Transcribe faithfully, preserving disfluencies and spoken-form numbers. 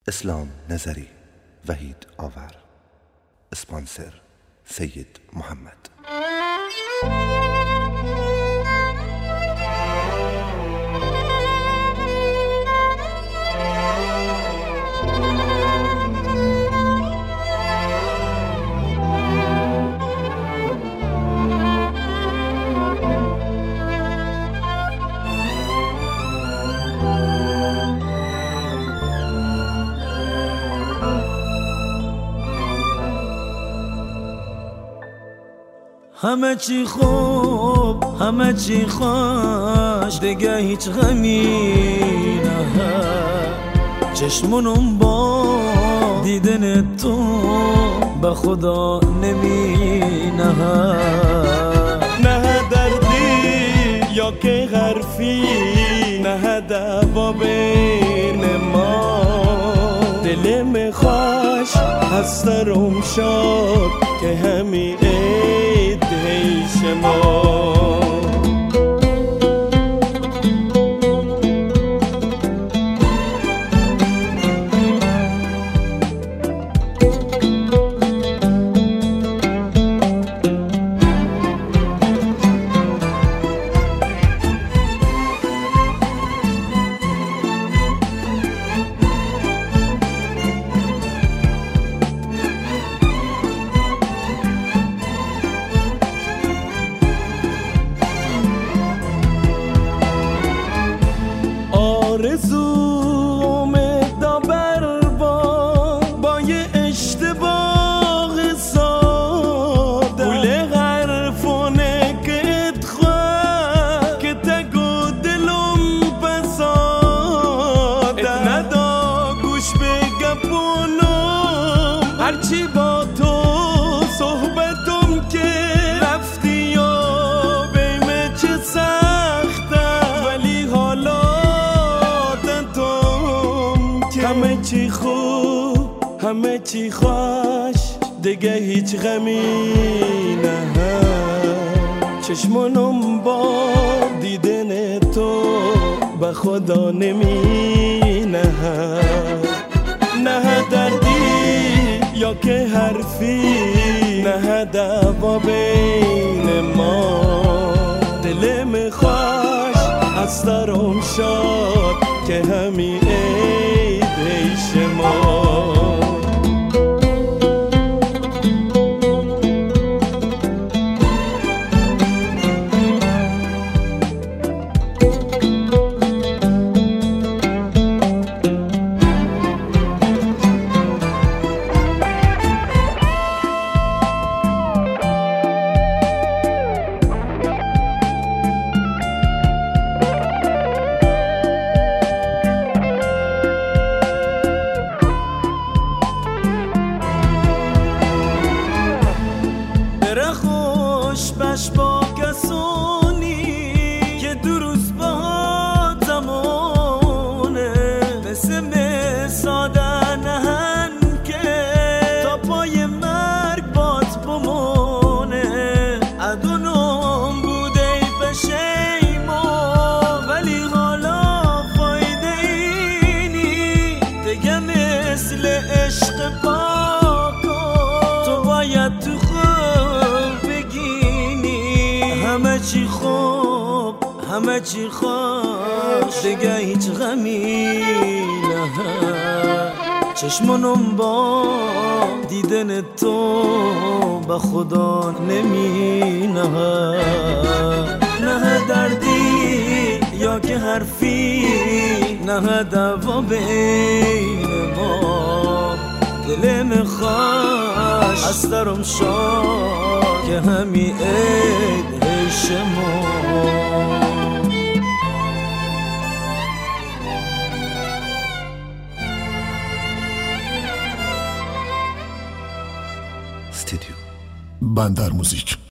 اسلام نظری، وحید آور. اسپانسر سید محمد. همه چی خوب، همه چی خوش، دیگه هیچ غمی نه. چشمونم با دیدن تو به خدا نمی نه. نه دردی یا که حرفی، نه دعوا بین ما. دلم خوش از سرم شد که همی عید شما. آرزوم دابر با با یه اشتباه ساده، گل حرفونه که اتخواه که تگو دلم بساده. ات ندا گوش به گپونم، هرچی با تو صحبتم که رفتی یا بیمه چه سخته. ولی حالا همه چی خوب، همه چی خوش، دیگه هیچ غمی نه. چشمونم با دیدن تو به خدا نمی نه. نه دردی یا که حرفی، نه دعوا بین ما. دلم خوش از سرم شد که همی عید شما. خوش با کسانی که دو روز با زمانه، مثل ساده نهن که تا پای مرگ بات بمونه. ادونم بوده پشیما، ولی حالا فایده اینی دیگه مثل عشق پاکا. تو باید تو همه چی خوب، همه چی خوش، دیگه هیچ غمی نه. چشمونم با دیدن تو به خدا نمی نه. نه دردی یا که حرفی، نه دعوا بین ما. دلم خوش از سرم شد که همی عید شما. استودیو بندر موزیک.